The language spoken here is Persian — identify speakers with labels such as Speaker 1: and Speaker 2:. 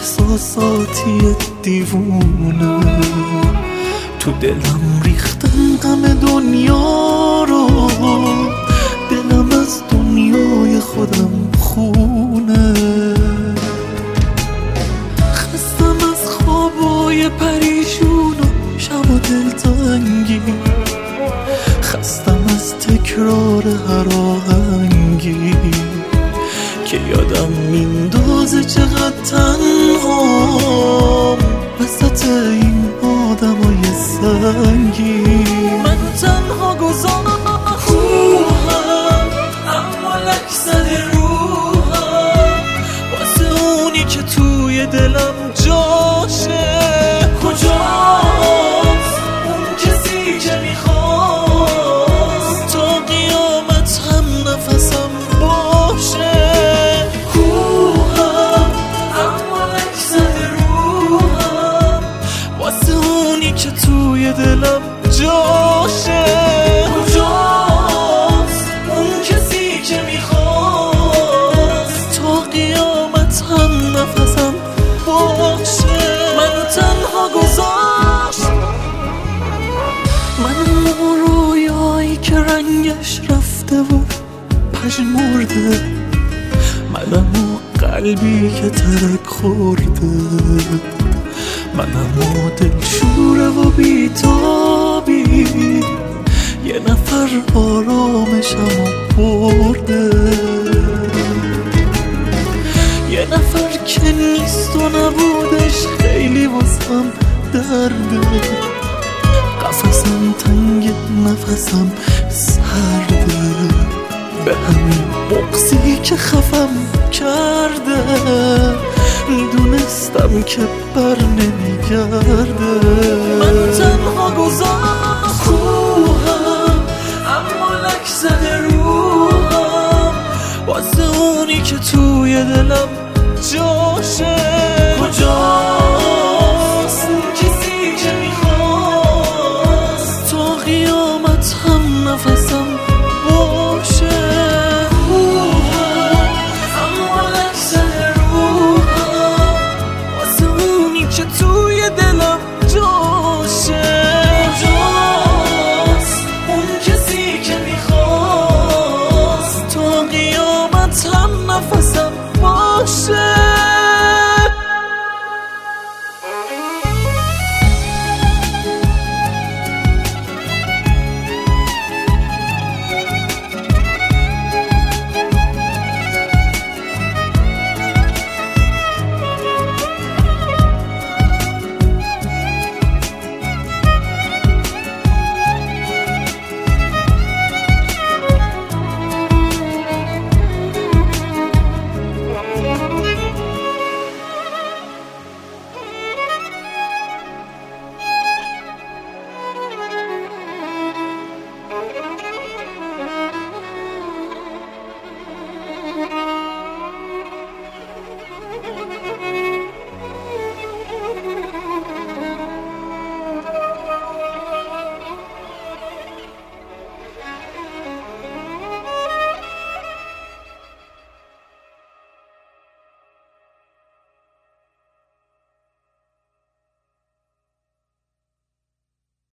Speaker 1: احساساتی دیوونه، تو دلم ریختم غم دنیا رو، دلم از دنیای خودم خونه. خستم از خوابای پریشون و شب و دلتنگی، خستم از تکرار هر آهنگی که یادم میندازه چقدر تنهام وسط این آدمای سنگی. منو تنها گذاشت روحم، اما لک زده روحم واسه اونی که توی دلم جاشه. کجاست اون کسی که میخواست تا قیامت هم نفسم باشه. روحم اما لک زده روحم واسه اونی که توی دلم جاشه. کجاست اون کسی که میخواست تا قیامت هم نفسم باشه. منو تنها گذاشت، منو رویایی که رنگش رفته و پژمرده، منم قلبی که ترک خورده، منم دلشوره و بیتابی، یه نفر آرامشمو برده، یه نفر که نیست و نبودش خیلی واسم درده. قفسم تنگ نفسم سرده، به همین بغضی که خفم کرده، میدونستم که بر نمیگرده. من تنها گذاشت روحم، اما لک زده روحم واسه اونی که توی دلم جاشه.